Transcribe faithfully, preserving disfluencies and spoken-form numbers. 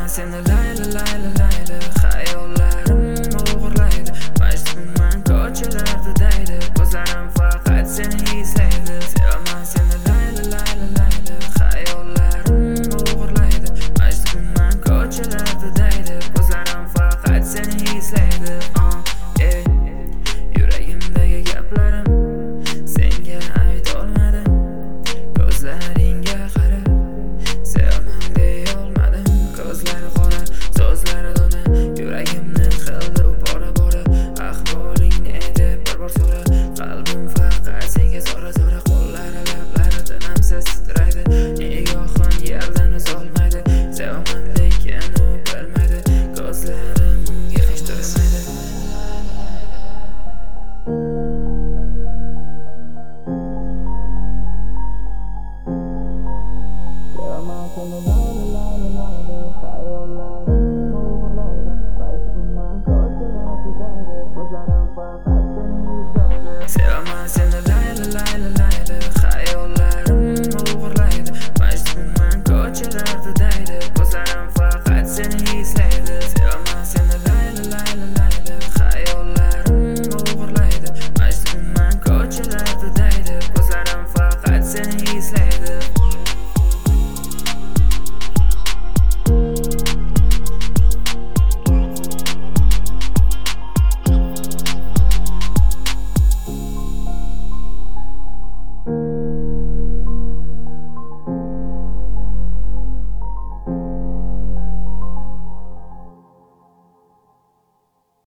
Sevaman seni layli layli layli, xayollarim o'g'irlaydi. Majnunman ko'chalarda daydi, ko'zlarim faqat seni izlaydi. Sevaman seni layli layli layli, xayollarim o'g'irlaydi. Majnunman ko'chalarda daydi, ko'zlarim faqat seni izlaydi. uh, yeah. Yuragimdagi gaplarim senga aytolmadim, ko'zlaringga qarab sevaman deyolmadim. Ko'zlari qora, so'zlari do'na, yuragimni qildi u bora bora. Ahvoling ne deb bir bor so'ra, qalbim faqat senga zora zora. Qo'llari lablari tinimsiz titraydi, nigohim yerdan uzolmaydi. Sevaman lekin u bilmaydi, ko'zlarim unga hech turmaydi. Sevaman seni